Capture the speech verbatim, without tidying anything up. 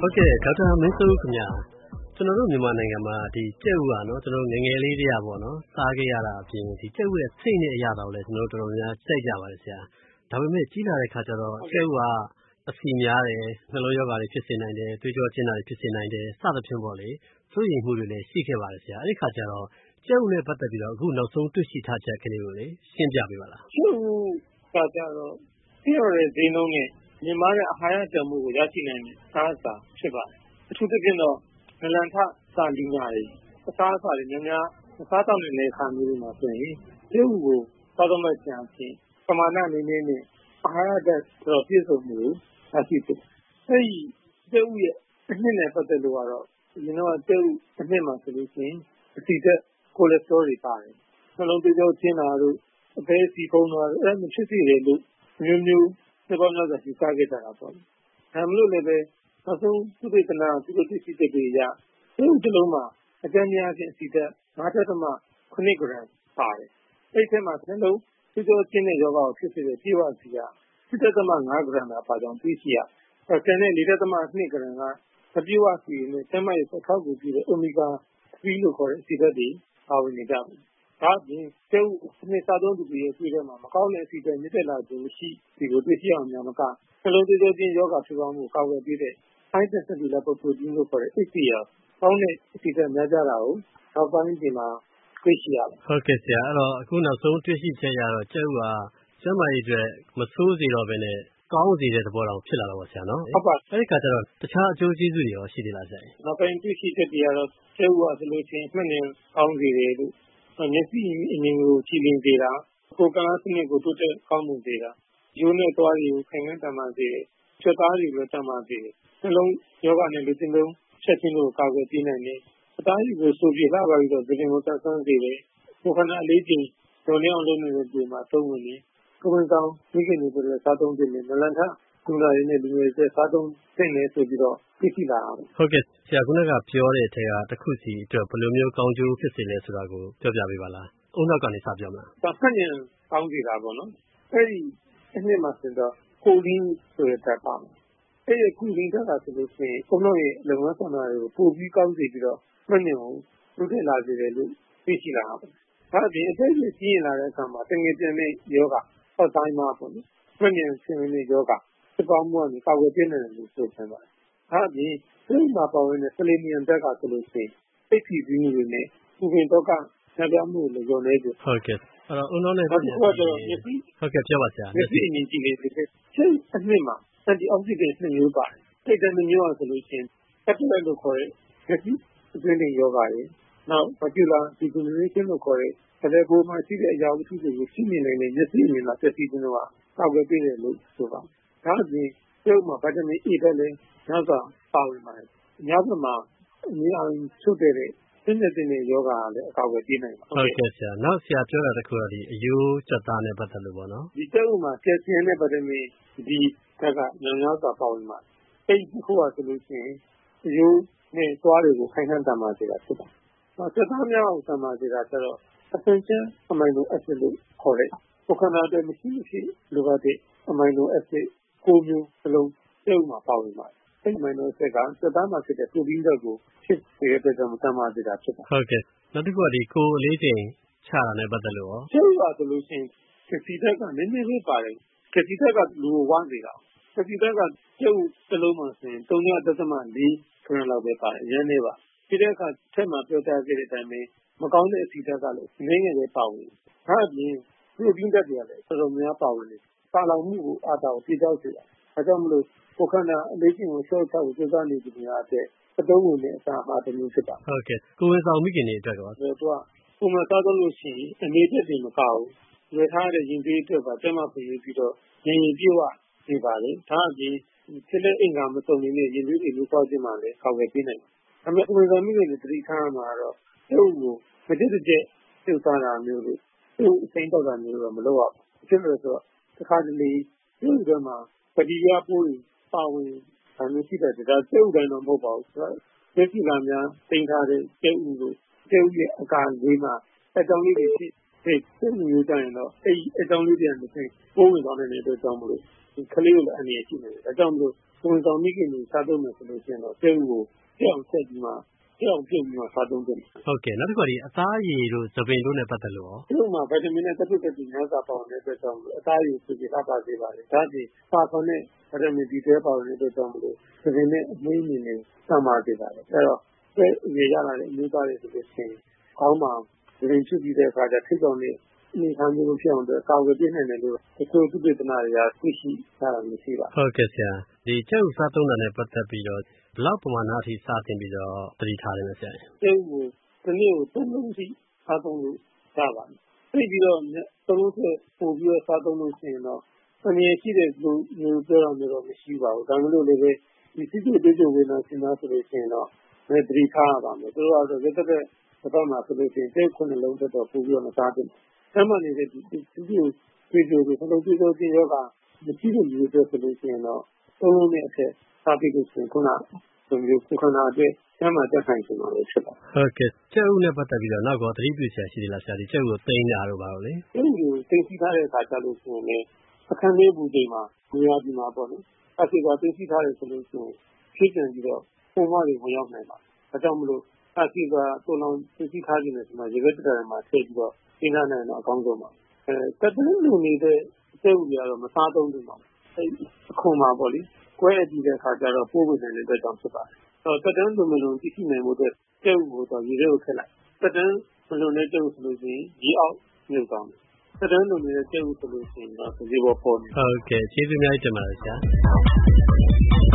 ဟုတ်ကဲ့ဒေါက်တာမင်းစိုးခင်ဗျာကျွန်တော်တို့မြန်မာနိုင်ငံမှာဒီကြက်ဥကနော်ကျွန်တော်ငယ်ငယ်လေးတည်းကပေါ့နော်စားခဲ့ရတာအပြင်ဒီကြက်ဥရဲ့စိတ်နဲ့အရသာကိုလည်းကျွန်တော်တို့တော်တော်များကြိုက်ကြပါတယ်ဆရာဒါပေမဲ့ကြီးလာတဲ့ခါကျတော့ကြက်ဥကအဆီများတယ်နှလုံးရောဂါတွေဖြစ်စေနိုင်တယ်သွေးကြောကျဉ်တာတွေဖြစ်စေနိုင်တယ်စသဖြင့်ပေါ့လေစိုးရိမ်မှုတွေလည်းရှိခဲ့ပါတယ်ဆရာအဲ့ဒီခါကျတော့ကြက်ဥနဲ့ပတ်သက်ပြီးတော့အခုနောက်ဆုံးတွေ့ရှိထားချက်ကလေးကိုလေရှင်းပြပေးပါလားကြက်ဥကကြတော့ပြည့်ရတဲ့ဈေးနှုန်းနဲ့မြန်မာရဲ့အာဟာရတန်ဖိုးကိုရရှိနိုင်တဲ့စားအစာဖြစ်ပါတယ်အထူးသဖြင့်တော့နလန်ထစာလီညာတွေအစားအစာတွေများများအစားတောက်နေတဲ့ခါမျိုးတွေမှာဆိုရင်ကြက်ဥကိုသောက်တော့မဲ့ကြံချင်းပမာဏနည်းနည်းနဲ့အာဟာရတက်တော့ပြည့်စုံမှုရရှိတယ်အဲဒီကြက်ဥရဲ့အနှစ်နဲ့ပတ်သက်လို့ကတော့ဒီတော့ကြက်ဥအနှစ်မှာဆိုလို့ရှိရင်အဆီတက်ကိုလက်စတရောတွေပါတယ်နှလုံးသွေးကြောကျဉ်တာတို့အသေးစီဖုံးတာတို့အဲ့ဒါဖြစ်စေတယ်လို့မျိုးမျိုးဒီပေါ်မှာသိစားခဲ့ကြတာပေါ့။ဒါမလို့လည်းပဲနောက်ဆုံးသုတေသနသုတေသီတွေရဒီဥတလုံးမှာအကြမ်းများချင်းအစီတက်၅.၇ ဂရမ်ပါတယ်။အဲ့ဒီမှာနှလုံးသွေးကြောကျဉ်တဲ့ယောဂကိုဖြစ်စေတဲ့ပြေဝစီက၁.၅ ဂရမ်သာပါကြောင်းသိရှိရ။အဲကျန်တဲ့၄.၂ ဂရမ်ကမပြေဝစီနဲ့ကျန်းမာရေးကိုထောက်ကူပြုတဲ့အိုမီဂါ၃လို့ခေါ်တဲ့အစီတက်တွေပါဝင်နေကြတယ်။ဒါပြင်ကျုပ်အနှစ်သာသုံးသူတွေရဲ့ပြည်ထဲမှာမကောင်းတဲ့အစီအစဉ်မြင့်တက်လာခြင်းရှိဒီကိုသိရှိအောင်များမကနှလုံးသွေးကြောကျဉ်ယောဂဖြစ်ပေါ်မှုကာကွယ်ပေးတဲ့ high density lipoprotein လို့ခေါ်တဲ့ H D L ကောင်းတဲ့အစီအစဉ်များကြတာကိုနောက်ပိုင်းဒီမှာသိရှိရတယ်။ဟုတ်ကဲ့ဆရာအဲ့တော့အခုနောက်ဆုံးသိရှိချက်ရတော့ကျုပ်ကကျန်းမာရေးအတွက်မဆိုးစေတော့ဘဲနဲ့ကောင်းစေတဲ့သဘောတောင်ဖြစ်လာတော့ပါဆရာနော်။ဟုတ်ပါအဲ့ဒီခါကျတော့တခြားအကျိုးကျေးဇူးတွေရောရှိသေးလားဆရာ။နောက်ပိုင်းသိရှိချက်တွေကတော့ကျုပ်ကဆိုလို့ရှိရင်မှတ်နေကောင်းစေတယ်လို့မျက်စိအမြင်ကိုကြည်လင်စေတာကိုယ်ကစနစ်ကိုတိုးတက်ကောင်းမွန်စေတာရိုးနဲ့သွားတွေကိုခိုင်ခံ့တမ်းပါစေတယ်ချက်သားတွေကိုတမ်းပါစေတယ်နှလုံးယောဂနဲ့လူချင်းလုံးချက်ချင်းကိုကာကွယ်ပေးနိုင်တယ်အသားကြီးကိုဆိုပြလာပါပြီးတော့ဒီလိုသက်ဆန်းစေတယ်ကိုယ်ခန္ဓာအလေးချိန်ဒေါ်လေးအောင်လုပ်နေတဲ့ဒီမှာသုံးဝင်နေကိုယ်ဝန်ဆောင်မိခင်တွေဆိုလည်းစားသုံးတယ်နလန်ထကုနာရင်းနဲ့လူငယ်တွေစားသုံးသိနေဆိုပြီးတော့သိရှိလာအောင်ဟုတ်ကဲ့ဆရာခုနကပြောတဲ့အထက်ကတစ်ခုစီအတွက်ဘယ်လိုမျိုးကောင်းကျိုးဖြစ်စေလဲဆိုတာကိုပြောပြပေးပါလားအုံနောက်ကနေစပြောမလား။ဒါဖက်ညံကောင်းစီတာပေါ့နော်။အဲဒီအနှစ်မှာဆိုတော့ကိုလင်းဆိုတဲ့ဓာတ်ပါမယ်။အဲဒီကိုလင်းဓာတ်ကဆိုလို့ရှိရင်အုံနောက်ရဲ့လုံငန်းဆောင်တာတွေကိုပိုပြီးကောင်းစေပြီးတော့ဖက်ညံကိုတိုးတက်လာစေတယ်လို့သိရှိလာပါတယ်။ဒါအပြင်အသက်ကြီးကြီးလာတဲ့အခါမှာတငယ်ပြန်တဲ့ယောဂအောက်တိုင်းမှာပေါ့နော်။ဖက်ညံဆင်းနေတဲ့ယောဂစပေါင်းမှုကနေကာကွယ်ပေးနိုင်တယ်လို့ဆိုချင်ပါတယ်။ဒါအပြင်ဒီမှာပေါ်ဝင်တဲ့ဆလီနီယမ်ဓာတ်ကဆိုလို့ရှိရင်စိတ်ဖြည်းဖြည်းတွေနဲ့ပူပင်တော့ကဆံပြမှုလည်းရောနေတယ်ဟုတ်ကဲ့အဲ့တော့ဦးနှောင်းနဲ့ဟုတ်ကဲ့ဟုတ်ကဲ့ဟုတ်ကဲ့ပြောပါဆရာမျက်စိအမြင်ကြည့်လေးဖြစ်တဲ့ချင်းအနှစ်မှာ antioxidant နှစ်မျိုးပါတယ်စိတ်တည်းမျိုးအောင်ဆိုလို့ရှိရင်တက်ပြလို့ခေါ်တဲ့မျက်စိအတွင်းယောဂတွေနောက် macular degeneration လို့ခေါ်တဲ့ဒါလည်းကိုယ်မှာရှိတဲ့အရာဝတ္ထုတွေကိုရှင်းနေနိုင်တဲ့မျက်စိအမြင်မှာတက်ပြီးတော့ကောက်ွယ်ပေးတယ်လို့ဆိုပါဒါအပြင်ကျုပ်မှာဗီတာမင် A ဓာတ်လည်းများစွာပါဝင်ပါတယ်အများစုမှာအမြင်အောင်ချုပ်တဲ့သင်တဲ့တဲ့ယောဂါလည်းအကောက်ွယ်ပေးနိုင်ပါဟုတ်ကဲ့ဆရာနောက်ဆရာပြောတာတခုကဒီအယိုးစက်သားနဲ့ပတ်သက်လို့ပေါ့နော်ဒီကျုပ်မှာကယ်လ်ဆီယမ်နဲ့ဗီတာမင်ဒီဓာတ်ကများများစွာပါဝင်ပါတယ်အဲဒီတစ်ခုကဆိုလို့ရှိရင်အယိုးနဲ့သွားတွေကိုခိုင်ခံ့တမ်းပါစေတာဖြစ်ပါတယ်စက်သားများအောင်တမ်းပါစေတာဆိုတော့ essential amino acid လို့ခေါ်တဲ့ကိုယ်ခန္ဓာအတွက်မရှိမရှိလိုအပ်တဲ့အမိုင်နိုအက်ဆစ်ကိုမျိုးစလုံးကျုပ်မှာပါဝင်ပါတယ်အဲ့ဒီမိုင်နိုဆက်ကစက်သားမှာဖြစ်တဲ့ပရိုတင်းဓာတ်ကိုဖြစ်စေတဲ့အတွက်ကြောင့်တမ်းပါစေတာဖြစ်ပါတယ်ဟုတ်ကဲ့နောက်တစ်ခုကဒီကိုအလေးချိန်ချတာနဲ့ပတ်သက်လို့ရောကျုပ်ကဆိုလို့ရှိရင်ကစီဓာတ်ကနည်းနည်းလေးပါတယ်ကစီဓာတ်ကလူကိုဝမ်းနေတာကစီဓာတ်ကကျုပ်တစ်လုံးမှာဆိုရင်၃.၄ ဂရမ်လောက်ပဲပါတယ်ရင်းနေပါဒီတဲ့အခါထက်မှပြောကြားခဲ့တဲ့အတိုင်းပဲမကောင်းတဲ့အစီဓာတ်ကလည်းနည်းငယ်လေးပါဝင်ဒါအပြင်ပရိုတင်းဓာတ်တွေကလည်းတော်တော်များပါဝင်နေပါလောင်မှုကိုအားတောက်ပြေကြောက်စေတာဒါကြောင့်မလို့ကိုယ်ခန္ဓာအလေးချိန်ကိုရှော့ချဖို့ကြိုးစားနေကြတဲ့အတဲ့အသုံးဝင်တဲ့အစာအဟာတစ်မျိုးဖြစ်ပါဟုတ်ကဲ့ကိုဝန်ဆောင်မိခင်တွေအတွက်တော့သူကပုံမှန်စားသုံးလို့ရှိရင်အနေနဲ့တည်းမကောက်ဘူးဝယ်ထားတဲ့ရင်သွေးအတွက်ပါကျမဖွင့်ပြီးတော့ရင်ရင်ပြေဝနေပါလေဒါအပြင်ဖြစ်တဲ့အင်္ဂါမစုံနေတဲ့ရင်သွေးတွေလို့ပြောခြင်းမှလည်းကောက်ွယ်ပေးနိုင်တယ်ဒါပေမဲ့ကိုဝန်ဆောင်မိခင်တွေတတိထားမှာတော့ကျုပ်ကိုမတည့်တည့်ပြုတ်သွားတာမျိုးလို့သူ့အစိမ်းတော့တာမျိုးတော့မလုပ်ရဘူးဖြစ်လို့ဆိုတော့တစ်ခါတလေဒီလိုမှပတိယပိုးပါဝင်အမျိုးရှိတဲ့ဒါကျုပ်တိုင်းတော့မဟုတ်ပါဘူးဆိုတော့လက်ရှိကများတင်ထားတဲ့ကျုပ်ဦးကိုကျုပ်ရဲ့အကာလေးမှာအကြောင်းလေးတွေဖြစ်တဲ့ကျုပ်မျိုးကြရင်တော့အဲ့ဒီအကြောင်းလေးတွေကနေပိုးဝင်သွားတဲ့အတွက်ကြောင့်မလို့ဒီကလေးကိုလည်းအနေနဲ့ရှိနေတယ်ဒါကြောင့်မလို့ဝန်ဆောင်မိခင်တွေစားသုံးမယ်ဆိုလို့ရှိရင်တော့ကျဲဥကိုကြောက်ဆက်ပြီးမှကြောက်ပြုတ်ပြီးမှစားသုံးတယ်ဟုတ်ကဲ့နောက်တစ်ခါဒီအသားရည်တို့သပင်တို့နဲ့ပတ်သက်လို့ရောဒီမှာဗီတာမင်နဲ့တက်တက်တက်များစွာပါဝင်တဲ့အတွက်ကြောင့်အသားရည်စုကြည်ထားပါစေပါတယ်ဒါပြင်ပါခွန်နဲ့ဗီတာမင် B တွဲပါဝင်တဲ့အတွက်ကြောင့်မလို့သပင်နဲ့အမွှေးမြင်နေစမ်းပါစေပါတယ်အဲ့တော့အဲရေရလာတဲ့အမျိုးသားတွေဆိုလို့ရှိရင်ခေါင်းမှာဒရင်ချပြီးတဲ့အခါကျထိပ်တော်နဲ့အနေခံမျိုးဖြစ်အောင်အတွက်ကာဝယ်ပြနေတယ်လို့ဒီလိုသုတေသနတွေကသိရှိတာမရှိပါဟုတ်ကဲ့ဆရာဒီကျက်ဥစားသုံးတာနဲ့ပတ်သက်ပြီးတော့ဘလောက်ပမာဏအထိစတင်ပြီးတော့သတိထားတယ်ဆရာကျက်ဥကိုဒီနေ့ကိုသုံးလုံးစီစားသုံးလို့ရပါတယ်သိပြီးတော့သုံးလို့ပို့ပြီးတော့စားသုံးလို့ရှိရင်တော့အမြင်ရှိတဲ့လူမျိုးပြောရမျိုးတော့မရှိပါဘူးဒါမှမဟုတ်လည်းပဲဒီစိတ်တွေတွေ့ကြုံနေတာစဉ်းစားဆိုလို့ရှိရင်တော့ဒီသတိထားရပါမယ်သူတို့ကတော့ရက်သက်သက်တော့မှဆိုလို့ရှိရင်ကျက်ခုနှလုံးသက်တော့ပို့ပြီးတော့မစားသင့်ဆမ်းမနေတဲ့ဒီစိတ်တွေတွေ့ကြုံတွေဘယ်လိုတွေ့ကြုံခြင်းရောကမရှိတဲ့လူတွေဆိုလို့ရှိရင်တော့သုံးလုံးနဲ့အထက်စားပြီးလို့ရှိရင်ခုနဆိုမျိုးခုနအတွက်ဆမ်းမတက်ဆိုင်ခြင်းလို့ဖြစ်ပါဟုတ်ကဲ့ကျက်ဥနဲ့ပတ်သက်ပြီးတော့နောက်တော့သတိပြုဆရာရှိသေးလားဆရာဒီကျက်ဥကိုသိမ်းတာတော့ပါလို့လေကျက်ဥကိုသိမ်းစီထားတဲ့အခါကျလို့ရှိရင်လည်းအခန်းလေးပူချိန်မှာနေရာဒီမှာပေါ့နော်အစီအကသိမ်းစီထားတယ်ဆိုလို့ရှိရင်ဖြစ်ကြံပြီးတော့ပုံမှန်တွေဝင်ရောက်နိုင်ပါတယ်ဒါကြောင့်မလို့အစီအကပုံလုံးသိမ်းစီထားခြင်းနဲ့ဆိုမှရေခဲတက်တယ်မှာထည့်ပြီးတော့သိမ်းထားနိုင်တော့အကောင်းဆုံးပါအဲတက်တဲ့လူနေတဲ့ကျက်ဥတွေကတော့မစားသုံးဘူးပါအဲအခုမှပေါ့လေကွဲအပြီးတဲ့အခါကျတော့ပိုးဝင်နေတဲ့အတွက်ကြောင့်ဖြစ်ပါတယ်တော့တက်တဲ့လူမျိုးလုံးသိရှိနိုင်မှုအတွက်ကျက်ဥကိုတော့ရေထဲကိုထည့်လိုက်တက်တဲ့လူမျိုးနဲ့ကျက်ဥဆိုလို့ရှိရင်ရေအောက်မြုပ်သွားတယ်တက်တဲ့လူမျိုးနဲ့ကျက်ဥဆိုလို့ရှိရင်တော့ဒီဘောပေါ်နေဟုတ်ကဲ့ကျေးဇူးများတင်ပါတယ်ဆရာ